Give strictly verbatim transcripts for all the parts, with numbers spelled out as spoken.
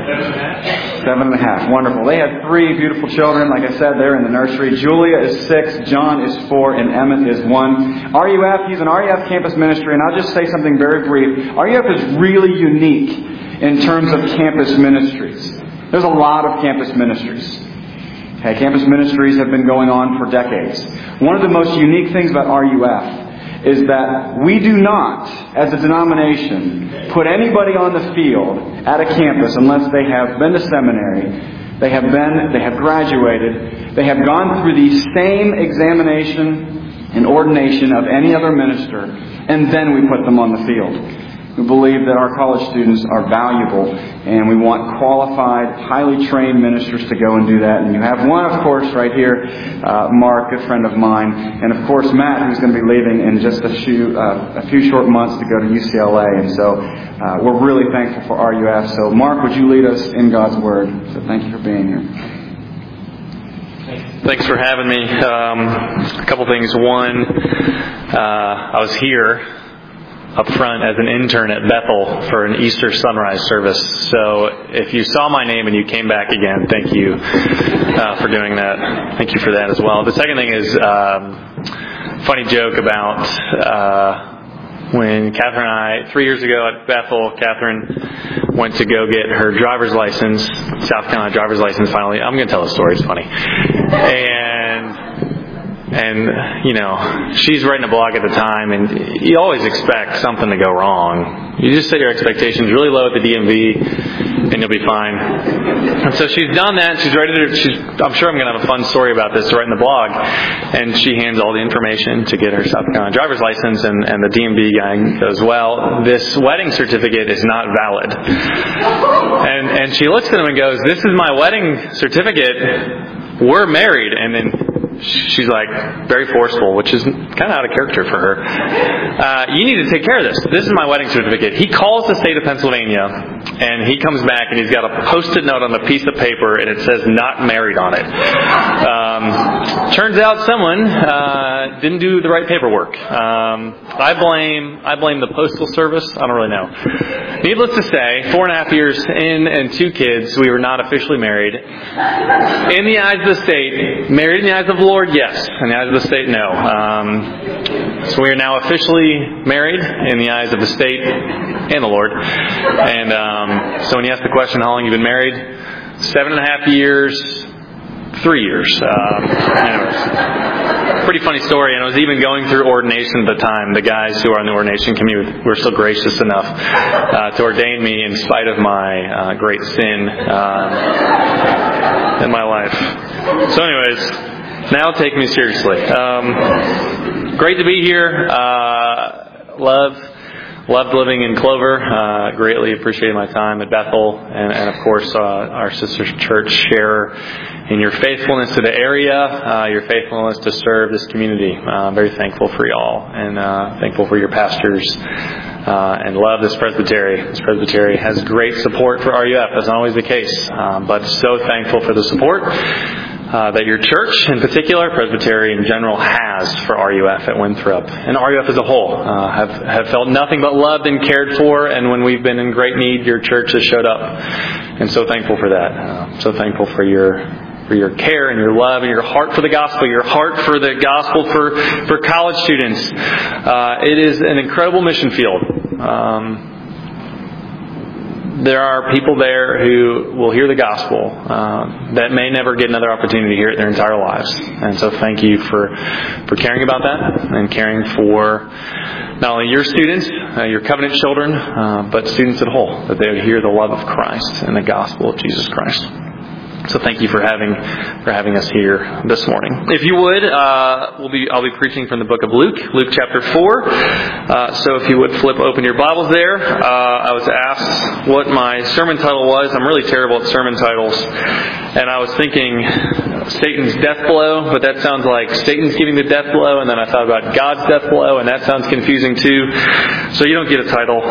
Seven and a half. Wonderful. They have three beautiful children. Like I said, they're in the nursery. Julia is six, John is four, and Emmett is one. R U F, he's an R U F campus ministry, and I'll just say something very brief. R U F is really unique in terms of campus ministries. There's a lot of campus ministries. Okay, campus ministries have been going on for decades. One of the most unique things about R U F is that we do not, as a denomination, put anybody on the field at a campus unless they have been to seminary, they have been, they have graduated, they have gone through the same examination and ordination of any other minister, and then we put them on the field. We believe that our college students are valuable, and we want qualified, highly trained ministers to go and do that. And you have one, of course, right here, uh, Mark, a friend of mine, and of course Matt, who's going to be leaving in just a few uh, a few short months to go to U C L A. And so uh, we're really thankful for R U F. So Mark, would you lead us in God's Word? So thank you for being here. Thanks for having me. Um, a couple things. One, uh, I was here up front as an intern at Bethel for an Easter sunrise service. So if you saw my name and you came back again, thank you uh, for doing that. Thank you for that as well. The second thing is um, funny joke about uh, when Catherine and I, three years ago at Bethel, Catherine went to go get her driver's license, South Carolina driver's license finally. I'm going to tell the story. It's funny. And... And, you know, she's writing a blog at the time, and you always expect something to go wrong. You just set your expectations really low at the D M V, and you'll be fine. And so she's done that. She's ready to, she's, I'm sure I'm going to have a fun story about this to write in the blog. And she hands all the information to get her South Carolina driver's license, and, and the D M V guy goes, well, this wedding certificate is not valid. And, and she looks at him and goes, this is my wedding certificate. We're married. And then she's like very forceful, which is kind of out of character for her. Uh, you need to take care of this. This is my wedding certificate. He calls the state of Pennsylvania, and he comes back, and he's got a post-it note on the piece of paper, and it says "not married" on it. Um, turns out someone uh, didn't do the right paperwork. Um, I blame I blame the postal service. I don't really know. Needless to say, four and a half years in and two kids, we were not officially married. In the eyes of the state, married in the eyes of the Lord, yes. In the eyes of the state, no. Um, so we are now officially married in the eyes of the state and the Lord. And um, so when you ask the question, how long you've been married? Seven and a half years, three years. Um, anyways, pretty funny story. And I was even going through ordination at the time. The guys who are in the ordination community were still gracious enough uh, to ordain me in spite of my uh, great sin um, in my life. So anyways, now take me seriously. Um, great to be here. Uh, love, loved living in Clover. Uh, greatly appreciated my time at Bethel, and, and of course uh, our sister church share in your faithfulness to the area, uh, your faithfulness to serve this community. Uh, I'm very thankful for y'all, and uh, thankful for your pastors. Uh, and love this presbytery. This presbytery has great support for R U F. That's not always the case, um, but so thankful for the support Uh, that your church, in particular, Presbytery in general, has for R U F at Winthrop. And R U F as a whole uh, have, have felt nothing but loved and cared for, and when we've been in great need, your church has showed up. And so thankful for that. Uh, so thankful for your for your care and your love and your heart for the gospel, your heart for the gospel for, for college students. Uh, it is an incredible mission field. Um, There are people there who will hear the gospel uh, that may never get another opportunity to hear it their entire lives. And so thank you for, for caring about that and caring for not only your students, uh, your covenant children, uh, but students at whole, that they would hear the love of Christ and the gospel of Jesus Christ. So thank you for having for having us here this morning. If you would, uh, we'll be I'll be preaching from the book of Luke, Luke chapter four. Uh, so if you would flip open your Bibles there. Uh, I was asked what my sermon title was. I'm really terrible at sermon titles, and I was thinking Satan's death blow, but that sounds like Satan's giving the death blow, and then I thought about God's death blow, and that sounds confusing too. So you don't get a title.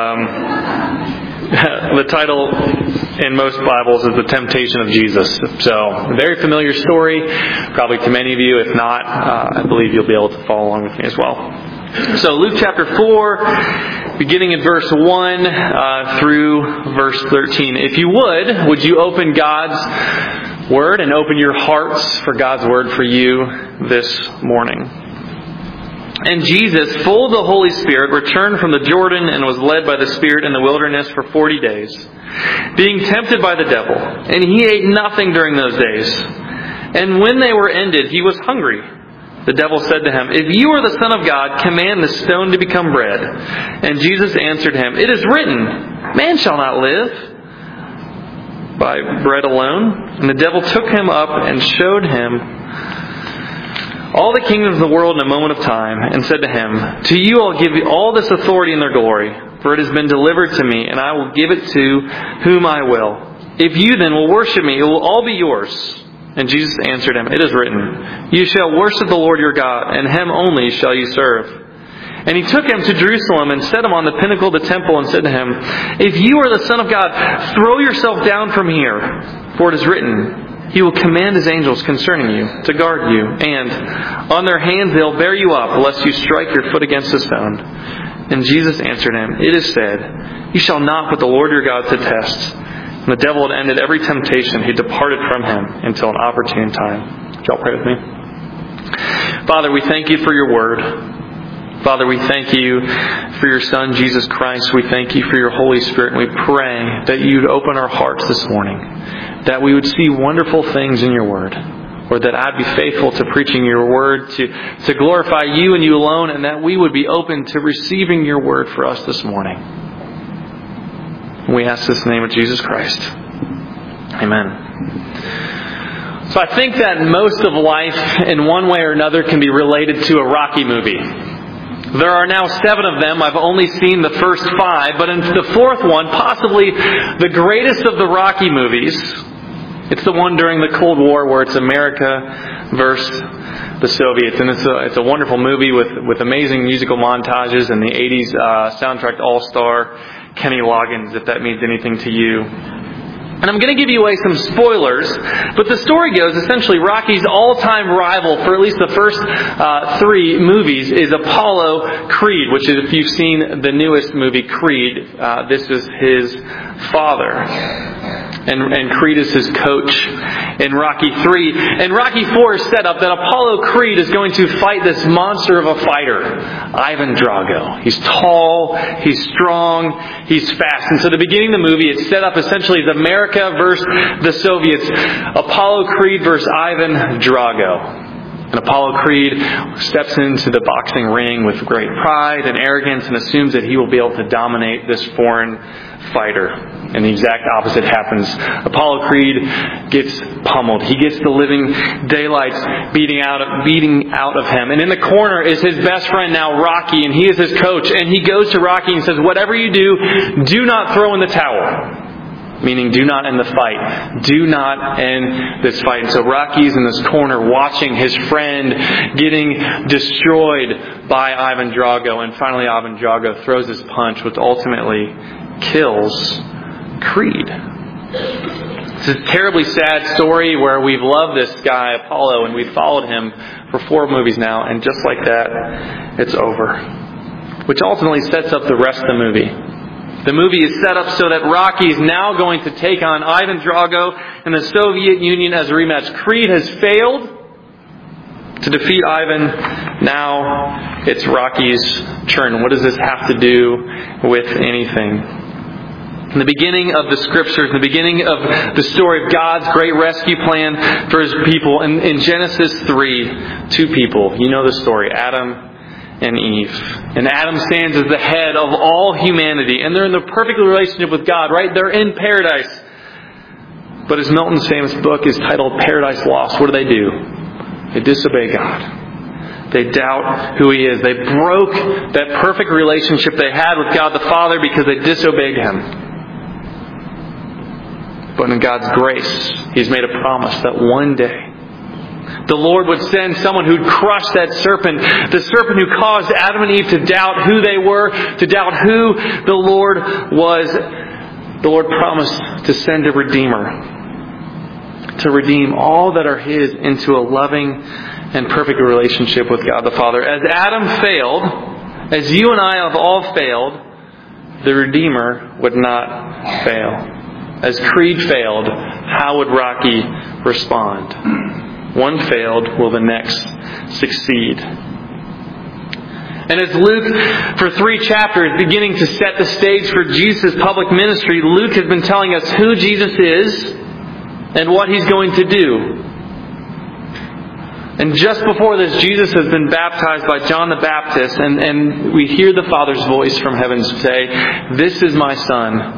Um, The title in most Bibles is The Temptation of Jesus. So, a very familiar story, probably to many of you. If not, uh, I believe you'll be able to follow along with me as well. So Luke chapter four, beginning in verse one uh, through verse thirteen. If you would, would you open God's Word and open your hearts for God's Word for you this morning? And Jesus, full of the Holy Spirit, returned from the Jordan and was led by the Spirit in the wilderness for forty days, being tempted by the devil. And he ate nothing during those days. And when they were ended, he was hungry. The devil said to him, "If you are the Son of God, command the stone to become bread." And Jesus answered him, "It is written, man shall not live by bread alone." And the devil took him up and showed him all the kingdoms of the world in a moment of time, and said to him, "To you I'll give all this authority and their glory, for it has been delivered to me, and I will give it to whom I will. If you then will worship me, it will all be yours." And Jesus answered him, "It is written, you shall worship the Lord your God, and him only shall you serve." And he took him to Jerusalem and set him on the pinnacle of the temple and said to him, "If you are the Son of God, throw yourself down from here, for it is written, He will command His angels concerning you to guard you, and on their hands they'll bear you up, lest you strike your foot against a stone." And Jesus answered him, "It is said, you shall not put the Lord your God to test." And the devil had ended every temptation. He departed from him until an opportune time. Would y'all pray with me? Father, we thank you for your word. Father, we thank you for your Son, Jesus Christ. We thank you for your Holy Spirit. And we pray that you'd open our hearts this morning, that we would see wonderful things in your word, or that I'd be faithful to preaching your word, to, to glorify you and you alone, and that we would be open to receiving your word for us this morning. We ask this in the name of Jesus Christ. Amen. So I think that most of life in one way or another can be related to a Rocky movie. There are now seven of them. I've only seen the first five, but in the fourth one, possibly the greatest of the Rocky movies, it's the one during the Cold War where it's America versus the Soviets. And it's a, it's a wonderful movie with, with amazing musical montages and the eighties uh, soundtrack all-star Kenny Loggins, if that means anything to you. And I'm going to give you away some spoilers, but the story goes, essentially, Rocky's all-time rival for at least the first uh, three movies is Apollo Creed, which is, if you've seen the newest movie, Creed, uh, this is his father. And, and Creed is his coach in Rocky three. And Rocky four is set up that Apollo Creed is going to fight this monster of a fighter, Ivan Drago. He's tall, he's strong, he's fast. And so the beginning of the movie, it's set up essentially as America versus the Soviets. Apollo Creed versus Ivan Drago. And Apollo Creed steps into the boxing ring with great pride and arrogance and assumes that he will be able to dominate this foreign fighter. And the exact opposite happens. Apollo Creed gets pummeled. He gets the living daylights beating out of, beating out of him. And in the corner is his best friend now, Rocky, and he is his coach. And he goes to Rocky and says, "Whatever you do, do not throw in the towel." Meaning, do not end the fight. Do not end this fight. And so Rocky's in this corner watching his friend getting destroyed by Ivan Drago. And finally Ivan Drago throws his punch, which ultimately kills Creed. It's a terribly sad story where we've loved this guy, Apollo, and we've followed him for four movies now. And just like that, it's over. Which ultimately sets up the rest of the movie. The movie is set up so that Rocky is now going to take on Ivan Drago and the Soviet Union as a rematch. Creed has failed to defeat Ivan. Now it's Rocky's turn. What does this have to do with anything? In the beginning of the Scriptures, in the beginning of the story of God's great rescue plan for His people, in, in Genesis three, two people. You know the story, Adam and Eve. And Adam stands as the head of all humanity. And they're in the perfect relationship with God, right? They're in paradise. But as Milton's famous book is titled Paradise Lost, what do they do? They disobey God. They doubt who He is. They broke that perfect relationship they had with God the Father because they disobeyed Him. But in God's grace, He's made a promise that one day the Lord would send someone who'd crush that serpent, the serpent who caused Adam and Eve to doubt who they were, to doubt who the Lord was. The Lord promised to send a Redeemer, to redeem all that are His into a loving and perfect relationship with God the Father. As Adam failed As you and I have all failed, the Redeemer would not fail. As Creed failed, how would Rocky respond? One failed, will the next succeed? And as Luke, for three chapters, beginning to set the stage for Jesus' public ministry, Luke has been telling us who Jesus is and what He's going to do. And just before this, Jesus has been baptized by John the Baptist, and, and we hear the Father's voice from heaven say, "This is my Son.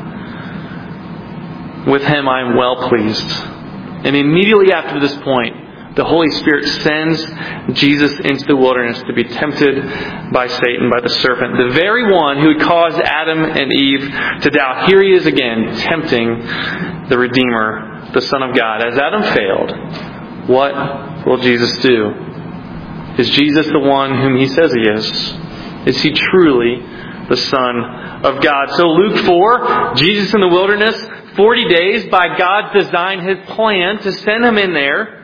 With Him I am well pleased." And immediately after this point, the Holy Spirit sends Jesus into the wilderness to be tempted by Satan, by the serpent, the very one who had caused Adam and Eve to doubt. Here He is again, tempting the Redeemer, the Son of God. As Adam failed, what will Jesus do? Is Jesus the one whom He says He is? Is He truly the Son of God? So Luke four, Jesus in the wilderness, forty days, by God's design, His plan to send Him in there.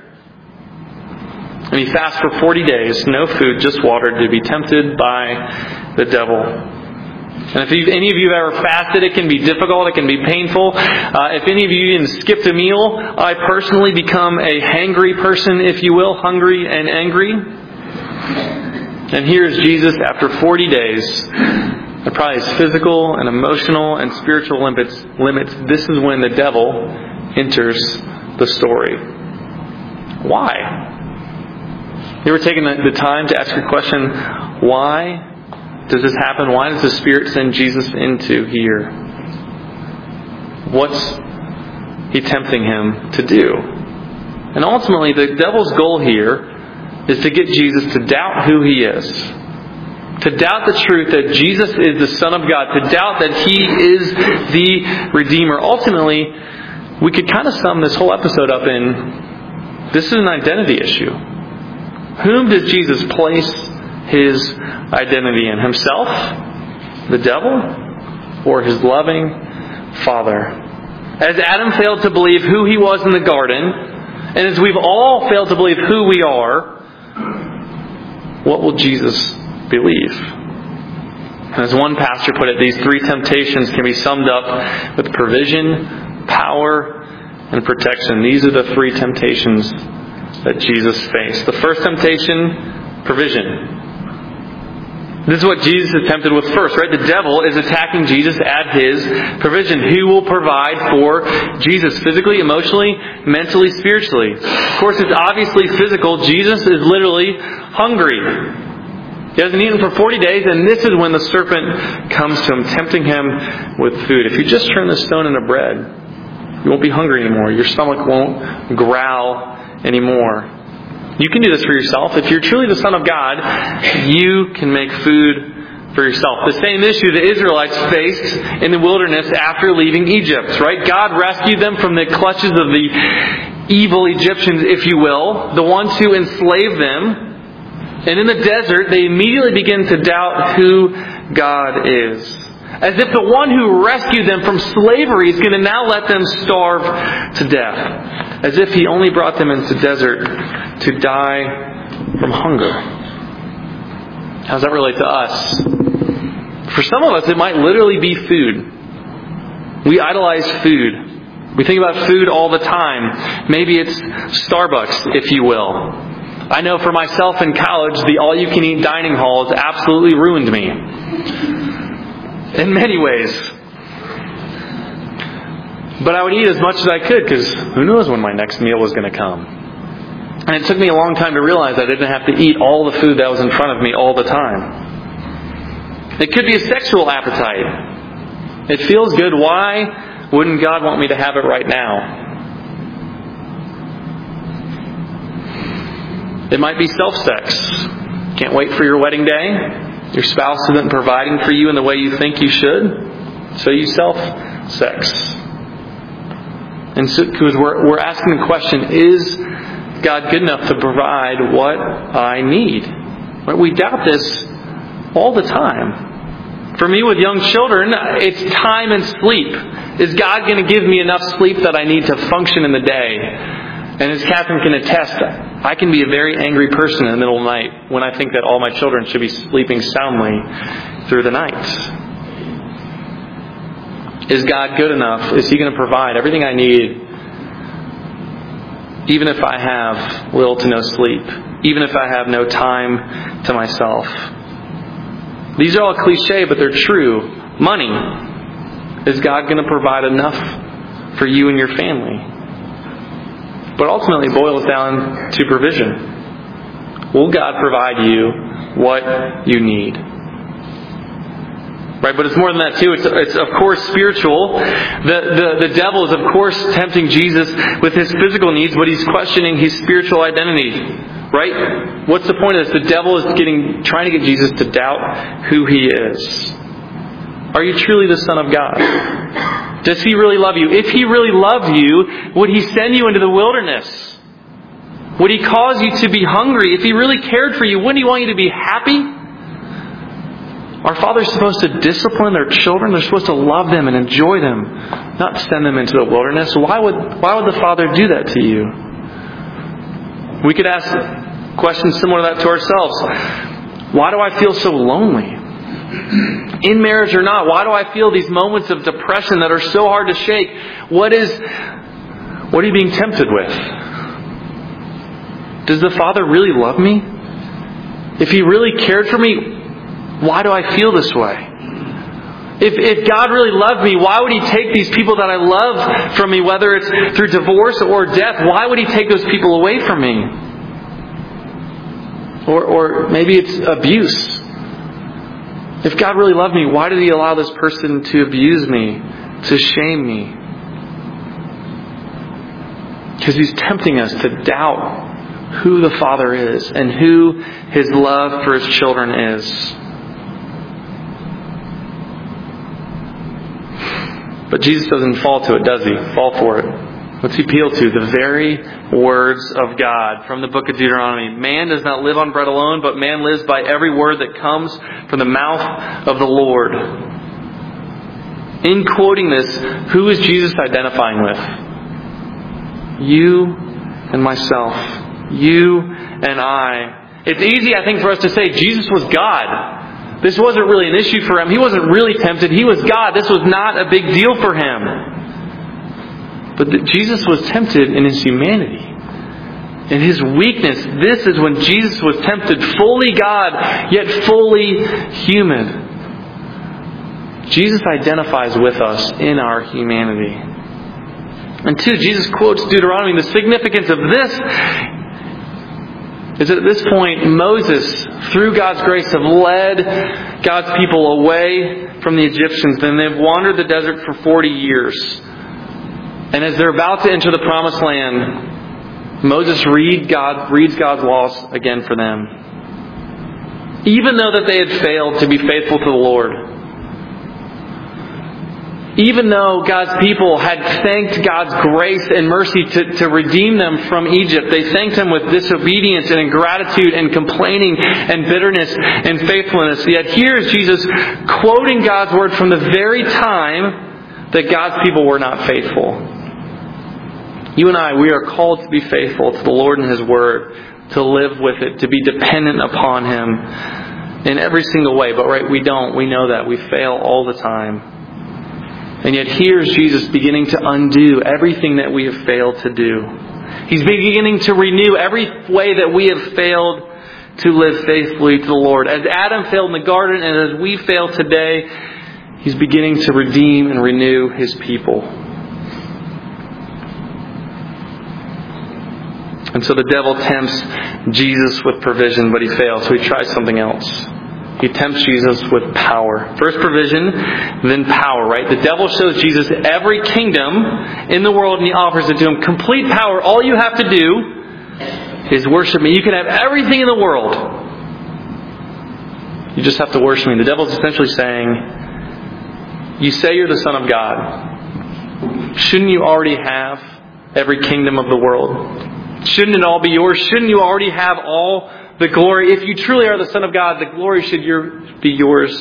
And He fasts for forty days, no food, just water, to be tempted by the devil. And if any of you have ever fasted, it can be difficult, it can be painful. Uh, if any of you even skipped a meal, I personally become a hangry person, if you will, hungry and angry. And here's Jesus after forty days. And probably his physical and emotional and spiritual limits, limits, this is when the devil enters the story. Why? You ever taken the time to ask your question, why does this happen? Why does the Spirit send Jesus into here? What's He tempting Him to do? And ultimately, the devil's goal here is to get Jesus to doubt who He is. To doubt the truth that Jesus is the Son of God. To doubt that He is the Redeemer. Ultimately, we could kind of sum this whole episode up in, this is an identity issue. Whom does Jesus place His identity in? Himself? The devil? Or His loving Father? As Adam failed to believe who he was in the garden, and as we've all failed to believe who we are, what will Jesus believe? As one pastor put it, these three temptations can be summed up with provision, power, and protection. These are the three temptations that Jesus faced. The first temptation, provision. This is what Jesus is tempted with first, right? The devil is attacking Jesus at His provision. Who will provide for Jesus physically, emotionally, mentally, spiritually? Of course, it's obviously physical. Jesus is literally hungry. He hasn't eaten for forty days, and this is when the serpent comes to him, tempting him with food. If you just turn the stone into bread, you won't be hungry anymore. Your stomach won't growl anymore. You can do this for yourself. If you're truly the Son of God, you can make food for yourself. The same issue the Israelites faced in the wilderness after leaving Egypt, right? God rescued them from the clutches of the evil Egyptians, if you will, the ones who enslaved them. And in the desert, they immediately begin to doubt who God is. As if the one who rescued them from slavery is going to now let them starve to death. As if He only brought them into the desert to die from hunger. How does that relate to us? For some of us, it might literally be food. We idolize food. We think about food all the time. Maybe it's Starbucks, if you will. I know for myself in college, the all-you-can-eat dining halls absolutely ruined me. In many ways. But I would eat as much as I could, because who knows when my next meal was going to come. And it took me a long time to realize I didn't have to eat all the food that was in front of me all the time. It could be a sexual appetite. It feels good. Why wouldn't God want me to have it right now? It might be self-sex. Can't wait for your wedding day. Your spouse isn't providing for you in the way you think you should. So you self-sex. And so, because we're, we're asking the question, is God good enough to provide what I need? Right? We doubt this all the time. For me with young children, it's time and sleep. Is God going to give me enough sleep that I need to function in the day? And as Catherine can attest, I can be a very angry person in the middle of the night when I think that all my children should be sleeping soundly through the night. Is God good enough? Is He going to provide everything I need, even if I have little to no sleep, even if I have no time to myself? These are all cliche, but they're true. Money. Is God going to provide enough for you and your family? But ultimately it boils down to provision. Will God provide you what you need? Right, but it's more than that too. It's, it's of course spiritual. The, the, the devil is of course tempting Jesus with his physical needs, but he's questioning his spiritual identity. Right? What's the point of this? The devil is getting trying to get Jesus to doubt who He is. Are you truly the Son of God? Does He really love you? If He really loved you, would He send you into the wilderness? Would He cause you to be hungry? If He really cared for you, wouldn't He want you to be happy? Are fathers supposed to discipline their children? They're supposed to love them and enjoy them, not send them into the wilderness. Why would why would the Father do that to you? We could ask questions similar to that to ourselves. Why do I feel so lonely? In marriage or not, why do I feel these moments of depression that are so hard to shake? What is, what are you being tempted with? Does the Father really love me? If He really cared for me, why do I feel this way? If, if God really loved me, why would He take these people that I love from me, whether it's through divorce or death? Why would He take those people away from me? Or, or maybe it's abuse. If God really loved me, why did He allow this person to abuse me, to shame me? Because He's tempting us to doubt who the Father is and who His love for His children is. But Jesus doesn't fall to it, does He? Fall for it. What's He appeal to? The very words of God from the book of Deuteronomy. Man does not live on bread alone, but man lives by every word that comes from the mouth of the Lord. In quoting this, who is Jesus identifying with? You and myself. You and I. It's easy, I think, for us to say Jesus was God. This wasn't really an issue for Him. He wasn't really tempted. He was God. This was not a big deal for Him. But Jesus was tempted in His humanity. In His weakness. This is when Jesus was tempted, fully God, yet fully human. Jesus identifies with us in our humanity. And two, Jesus quotes Deuteronomy. The significance of this is that at this point, Moses, through God's grace, have led God's people away from the Egyptians. And they've wandered the desert for forty years. And as they're about to enter the promised land, Moses read God, reads God's laws again for them. Even though that they had failed to be faithful to the Lord. Even though God's people had thanked God's grace and mercy to, to redeem them from Egypt, they thanked Him with disobedience and ingratitude and complaining and bitterness and faithfulness. Yet here is Jesus quoting God's word from the very time that God's people were not faithful. You and I, we are called to be faithful to the Lord and His Word, to live with it, to be dependent upon Him in every single way. But right, we don't. We know that. We fail all the time. And yet here's Jesus beginning to undo everything that we have failed to do. He's beginning to renew every way that we have failed to live faithfully to the Lord. As Adam failed in the garden and as we fail today, He's beginning to redeem and renew His people. And so the devil tempts Jesus with provision, but he fails. So he tries something else. He tempts Jesus with power. First provision, then power, right? The devil shows Jesus every kingdom in the world and he offers it to him. Complete power. All you have to do is worship me. You can have everything in the world. You just have to worship me. The devil's essentially saying, you say you're the Son of God. Shouldn't you already have every kingdom of the world? Shouldn't it all be yours? Shouldn't you already have all the glory? If you truly are the Son of God, the glory should your, be yours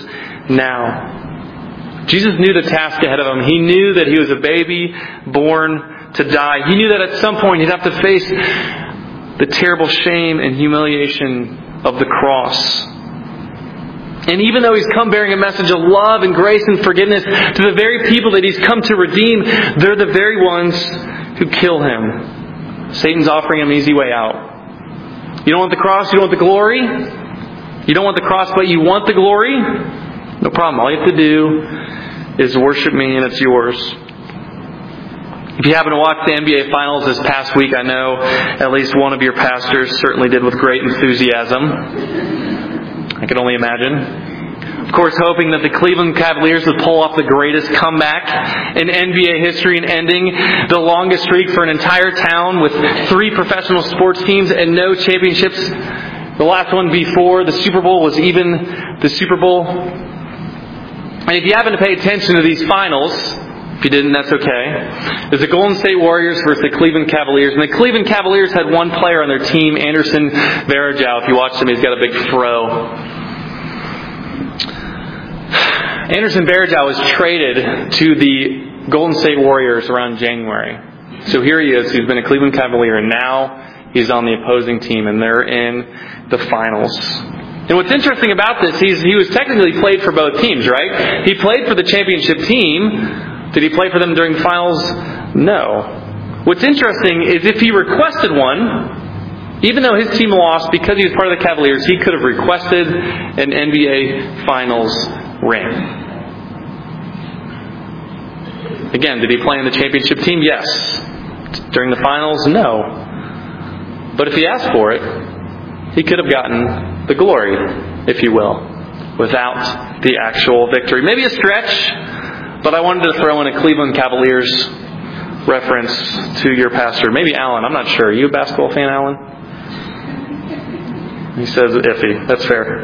now. Jesus knew the task ahead of Him. He knew that He was a baby born to die. He knew that at some point He'd have to face the terrible shame and humiliation of the cross. And even though He's come bearing a message of love and grace and forgiveness to the very people that He's come to redeem, they're the very ones who kill Him. Satan's offering Him an easy way out. You don't want the cross, you don't want the glory? You don't want the cross, but you want the glory? No problem. All you have to do is worship Me and it's yours. If you happen to watch the N B A Finals this past week, I know at least one of your pastors certainly did with great enthusiasm. I can only imagine. Of course, hoping that the Cleveland Cavaliers would pull off the greatest comeback in N B A history and ending the longest streak for an entire town with three professional sports teams and no championships. The last one before the Super Bowl was even the Super Bowl. And if you happen to pay attention to these finals, if you didn't, that's okay. There's the Golden State Warriors versus the Cleveland Cavaliers. And the Cleveland Cavaliers had one player on their team, Anderson Varejao. If you watch him, he's got a big fro. Anderson Varejao was traded to the Golden State Warriors around January. So here he is. He's been a Cleveland Cavalier, and now he's on the opposing team, and they're in the finals. And what's interesting about this, he's, he was technically played for both teams, right? He played for the championship team. Did he play for them during the finals? No. What's interesting is if he requested one, even though his team lost because he was part of the Cavaliers, he could have requested an N B A Finals ring. Again, did he play in the championship team? Yes. During the finals? No. But if he asked for it, he could have gotten the glory, if you will, without the actual victory. Maybe a stretch, but I wanted to throw in a Cleveland Cavaliers reference to your pastor. Maybe Alan. I'm not sure. Are you a basketball fan, Alan? He says iffy. That's fair.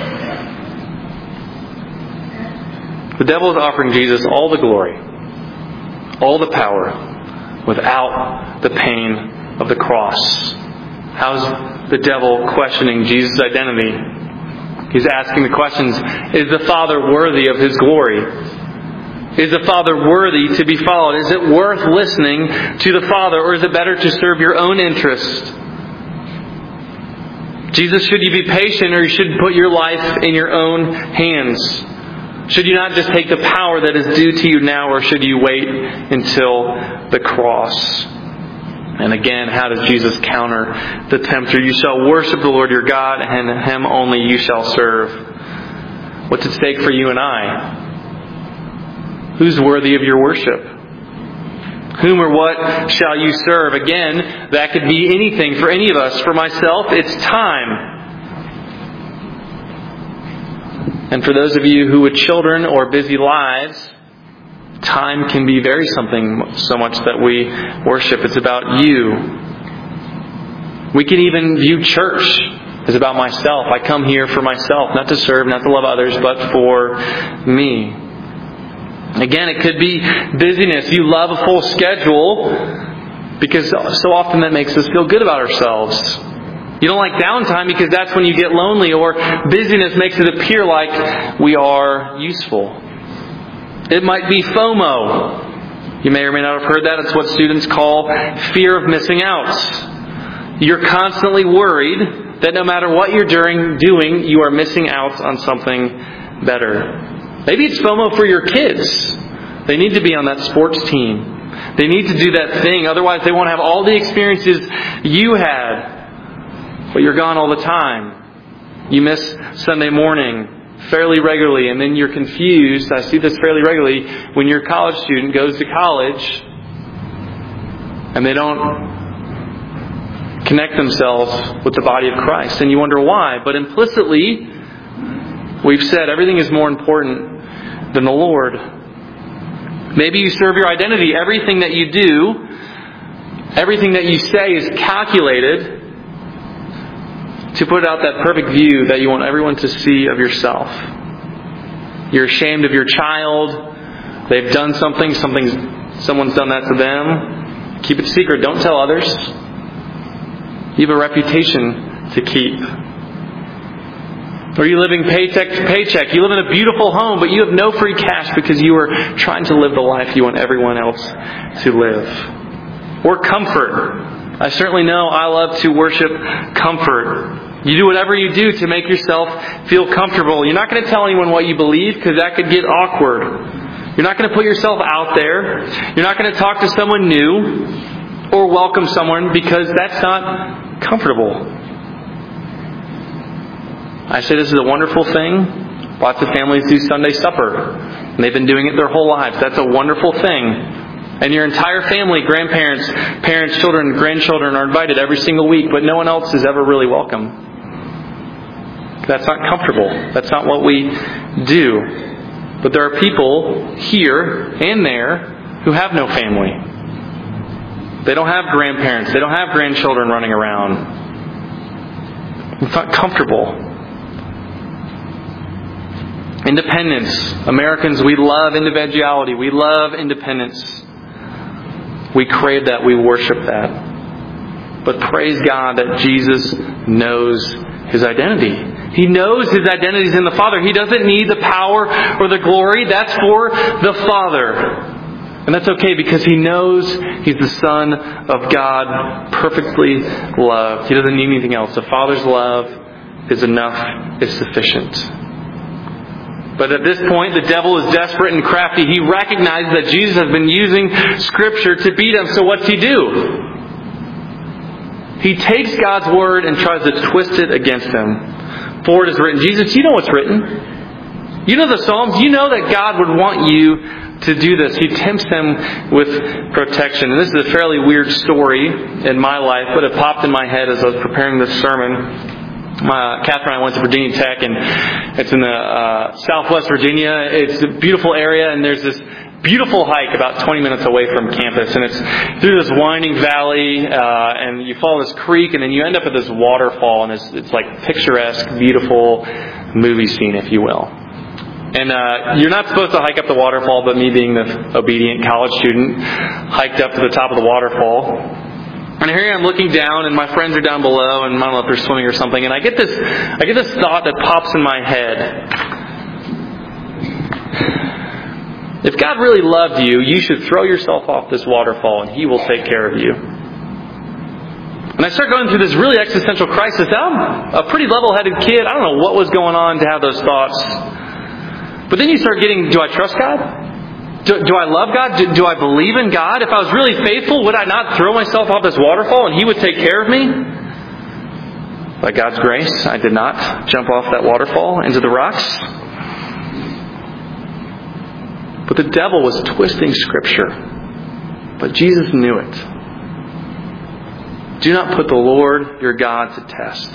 The devil is offering Jesus all the glory, all the power, without the pain of the cross. How's the devil questioning Jesus' identity? He's asking the questions, is the Father worthy of His glory? Is the Father worthy to be followed? Is it worth listening to the Father, or is it better to serve your own interest? Jesus, should you be patient, or you should put your life in your own hands? Should you not just take the power that is due to you now, or should you wait until the cross? And again, how does Jesus counter the tempter? You shall worship the Lord your God, and Him only you shall serve. What's at stake for you and I? Who's worthy of your worship? Whom or what shall you serve? Again, that could be anything for any of us. For myself, it's time. And for those of you who with children or busy lives, time can be very something so much that we worship. It's about you. We can even view church as about myself. I come here for myself, not to serve, not to love others, but for me. Again, it could be busyness. You love a full schedule because so often that makes us feel good about ourselves. You don't like downtime because that's when you get lonely, or busyness makes it appear like we are useful. It might be FOMO. You may or may not have heard that. It's what students call fear of missing out. You're constantly worried that no matter what you're doing, you are missing out on something better. Maybe it's FOMO for your kids. They need to be on that sports team. They need to do that thing. Otherwise, they won't have all the experiences you had. But you're gone all the time. You miss Sunday morning fairly regularly, and then you're confused. I see this fairly regularly when your college student goes to college and they don't connect themselves with the body of Christ. And you wonder why. But implicitly, we've said everything is more important than the Lord. Maybe you serve your identity. Everything that you do, everything that you say is calculated to put out that perfect view that you want everyone to see of yourself. You're ashamed of your child. They've done something. Something, someone's done that to them. Keep it secret. Don't tell others. You have a reputation to keep. Or you living paycheck to paycheck. You live in a beautiful home, but you have no free cash because you are trying to live the life you want everyone else to live. Or comfort. I certainly know I love to worship comfort. You do whatever you do to make yourself feel comfortable. You're not going to tell anyone what you believe because that could get awkward. You're not going to put yourself out there. You're not going to talk to someone new or welcome someone because that's not comfortable. I say this is a wonderful thing. Lots of families do Sunday supper. And they've been doing it their whole lives. That's a wonderful thing. And your entire family, grandparents, parents, children, grandchildren are invited every single week, but no one else is ever really welcome. That's not comfortable. That's not what we do. But there are people here and there who have no family. They don't have grandparents. They don't have grandchildren running around. It's not comfortable. Independence. Americans, we love individuality. We love independence. We crave that. We worship that. But praise God that Jesus knows His identity. He knows His identity is in the Father. He doesn't need the power or the glory. That's for the Father. And that's okay because He knows He's the Son of God, perfectly loved. He doesn't need anything else. The Father's love is enough, is sufficient. But at this point, the devil is desperate and crafty. He recognizes that Jesus has been using Scripture to beat him. So what's he do? He takes God's Word and tries to twist it against him. For it is written. Jesus, you know what's written. You know the Psalms. You know that God would want you to do this. He tempts him with protection. And this is a fairly weird story in my life, but it popped in my head as I was preparing this sermon. My, Catherine and I went to Virginia Tech, and it's in the uh, Southwest Virginia. It's a beautiful area, and there's this beautiful hike about twenty minutes away from campus, and it's through this winding valley, uh, and you follow this creek, and then you end up at this waterfall, and it's, it's like picturesque, beautiful movie scene, if you will. And uh, you're not supposed to hike up the waterfall, but me being the obedient college student, hiked up to the top of the waterfall. And here I am looking down, and my friends are down below, and I don't know if they're swimming or something. And I get this, I get this thought that pops in my head. If God really loved you, you should throw yourself off this waterfall, and He will take care of you. And I start going through this really existential crisis. I'm a pretty level-headed kid. I don't know what was going on to have those thoughts. But then you start getting, do I trust God? Do, do I love God? Do, do I believe in God? If I was really faithful, would I not throw myself off this waterfall and He would take care of me? By God's grace, I did not jump off that waterfall into the rocks. But the devil was twisting Scripture. But Jesus knew it. Do not put the Lord your God to test.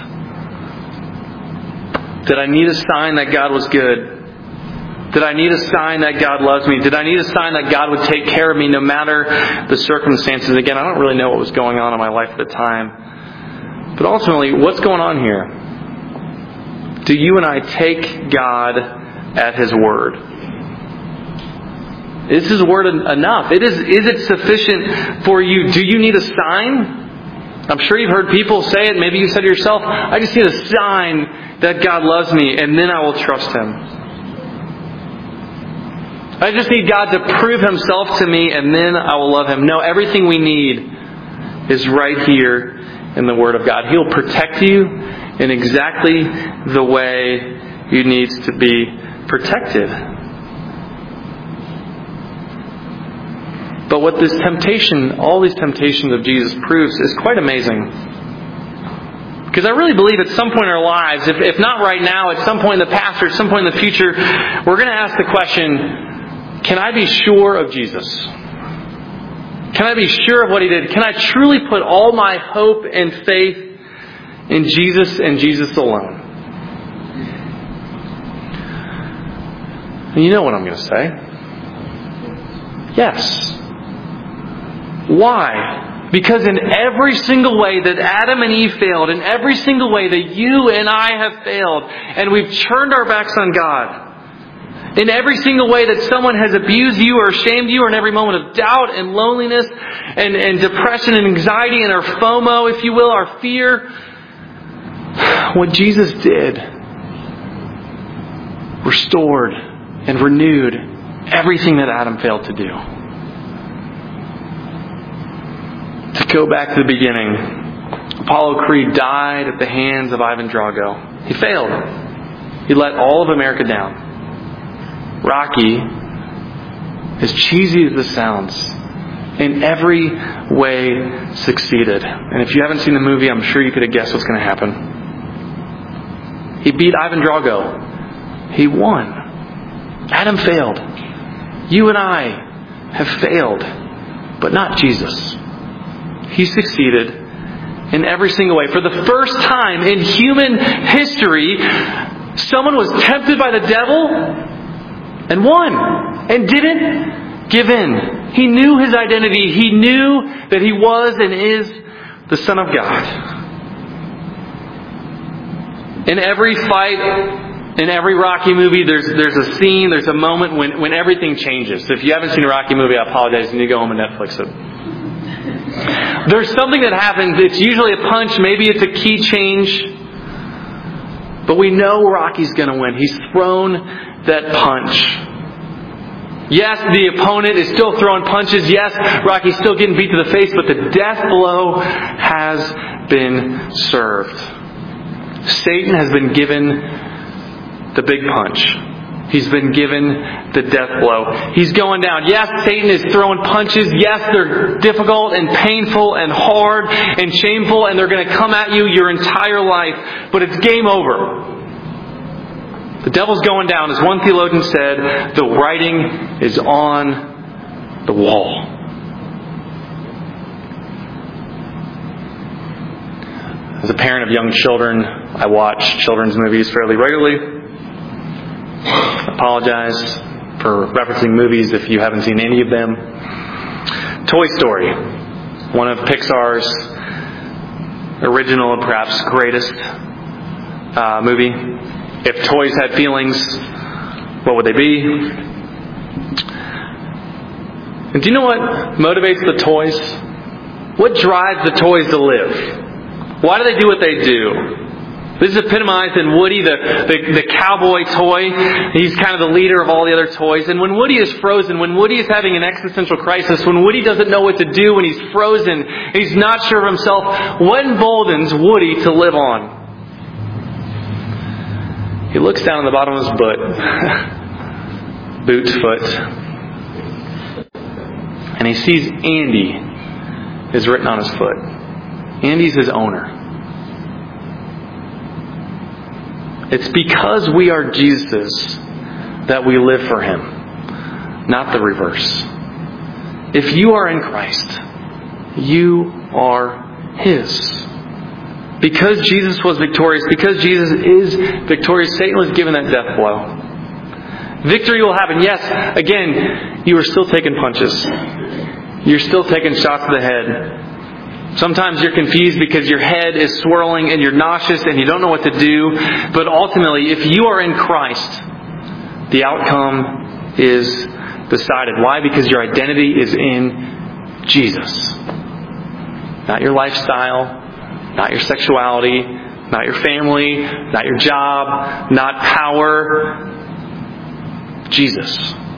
Did I need a sign that God was good? Did I need a sign that God loves me? Did I need a sign that God would take care of me no matter the circumstances? Again, I don't really know what was going on in my life at the time. But ultimately, what's going on here? Do you and I take God at His word? Is His word enough? It is, is it sufficient for you? Do you need a sign? I'm sure you've heard people say it. Maybe you said to yourself, I just need a sign that God loves me, and then I will trust Him. I just need God to prove Himself to me, and then I will love Him. No, everything we need is right here in the Word of God. He'll protect you in exactly the way you need to be protected. But what this temptation, all these temptations of Jesus proves is quite amazing. Because I really believe at some point in our lives, if, if not right now, at some point in the past or at some point in the future, we're going to ask the question, can I be sure of Jesus? Can I be sure of what He did? Can I truly put all my hope and faith in Jesus and Jesus alone? And you know what I'm going to say. Yes. Why? Because in every single way that Adam and Eve failed, in every single way that you and I have failed, and we've turned our backs on God, in every single way that someone has abused you or shamed you, or in every moment of doubt and loneliness and, and depression and anxiety and our FOMO, if you will, our fear, what Jesus did restored and renewed everything that Adam failed to do. To go back to the beginning, Apollo Creed died at the hands of Ivan Drago. He failed. He let all of America down. Rocky, as cheesy as this sounds, in every way succeeded. And if you haven't seen the movie, I'm sure you could have guessed what's going to happen. He beat Ivan Drago. He won. Adam failed. You and I have failed, but not Jesus. He succeeded in every single way. For the first time in human history, someone was tempted by the devil and won and didn't give in. He knew his identity. He knew that he was and is the Son of God. In every fight, in every Rocky movie, there's there's a scene, there's a moment when, when everything changes. So if you haven't seen a Rocky movie, I apologize. You need to go home and Netflix it. There's something that happens. It's usually a punch. Maybe it's a key change. But we know Rocky's going to win. He's thrown that punch. Yes, the opponent is still throwing punches. Yes, Rocky's still getting beat to the face. But the death blow has been served. Satan has been given the big punch. He's been given the death blow. He's going down. Yes, Satan is throwing punches. Yes, they're difficult and painful and hard and shameful, and they're going to come at you your entire life. But it's game over. The devil's going down. As one theologian said, the writing is on the wall. As a parent of young children, I watch children's movies fairly regularly. I apologize for referencing movies if you haven't seen any of them. Toy Story, one of Pixar's original and perhaps greatest uh, movie. If toys had feelings, what would they be? And do you know what motivates the toys? What drives the toys to live? Why do they do what they do? This is epitomized in Woody, the, the, the cowboy toy. He's kind of the leader of all the other toys. And when Woody is frozen, when Woody is having an existential crisis, when Woody doesn't know what to do, when he's frozen, and he's not sure of himself, what emboldens Woody to live on? He looks down on the bottom of his boot. boot, foot. And he sees Andy is written on his foot. Andy's his owner. It's because we are Jesus's that we live for Him, not the reverse. If you are in Christ, you are His. Because Jesus was victorious, because Jesus is victorious, Satan was given that death blow. Victory will happen. Yes, again, you are still taking punches. You're still taking shots to the head. Sometimes you're confused because your head is swirling and you're nauseous and you don't know what to do. But ultimately, if you are in Christ, the outcome is decided. Why? Because your identity is in Jesus. Not your lifestyle, not your sexuality, not your family, not your job, not power. Jesus.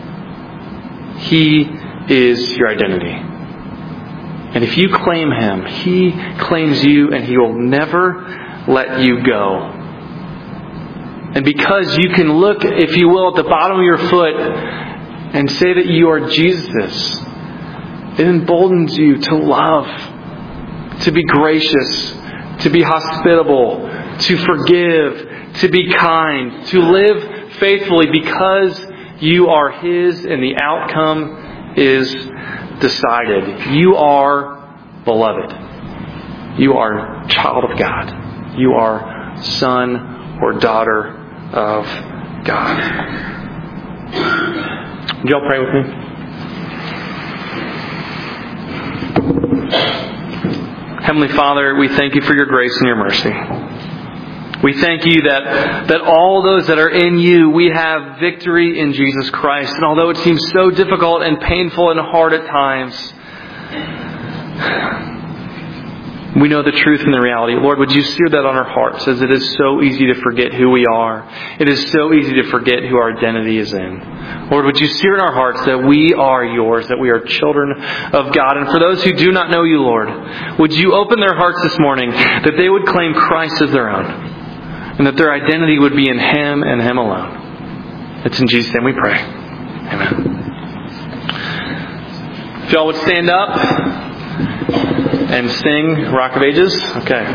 He is your identity. And if you claim Him, He claims you and He will never let you go. And because you can look, if you will, at the bottom of your foot and say that you are Jesus's, it emboldens you to love, to be gracious, to be hospitable, to forgive, to be kind, to live faithfully because you are His and the outcome is decided. You are beloved. You are child of God. You are son or daughter of God. Would y'all pray with me? Heavenly Father, we thank You for Your grace and Your mercy. We thank You that, that all those that are in You, we have victory in Jesus Christ. And although it seems so difficult and painful and hard at times, We know the truth and the reality. Lord, would you sear that on our hearts, as it is so easy to forget who we are. It is so easy to forget who our identity is in. Lord, would you sear in our hearts that we are yours, that we are children of God. And for those who do not know you, Lord, would you open their hearts this morning that they would claim Christ as their own, and that their identity would be in Him and Him alone. It's in Jesus' name we pray. Amen. If y'all would stand up and sing Rock of Ages. Okay.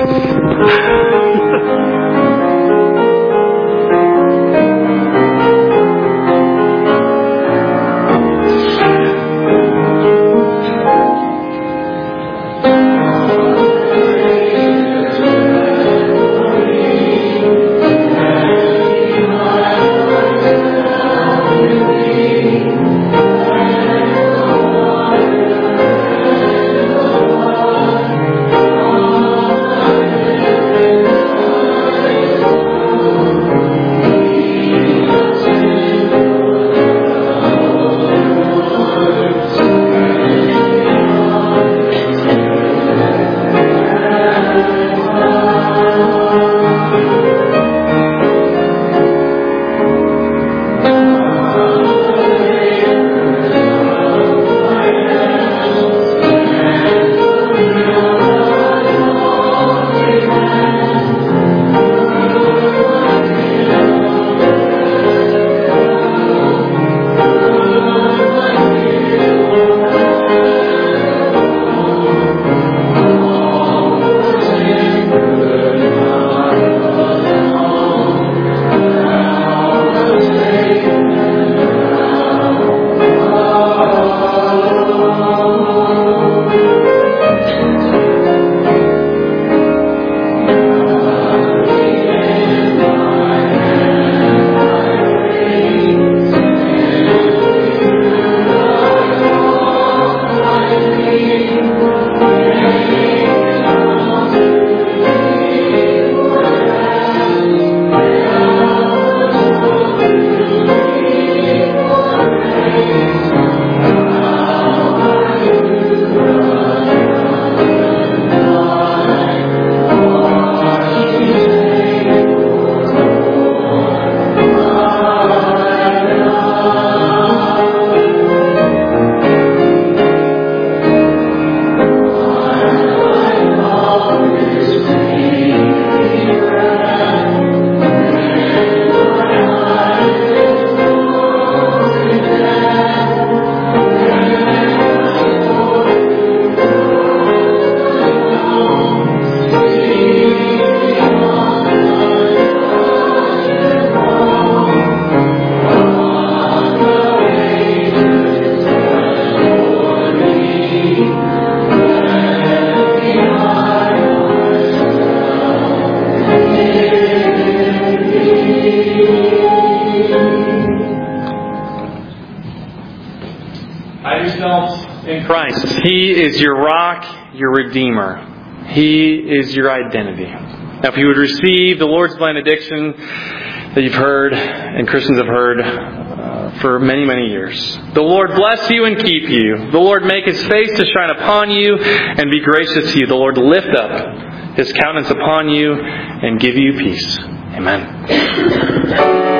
He is your rock, your Redeemer. He is your identity. Now, if you would receive the Lord's benediction that you've heard and Christians have heard uh, for many, many years. The Lord bless you and keep you. The Lord make His face to shine upon you and be gracious to you. The Lord lift up His countenance upon you and give you peace. Amen.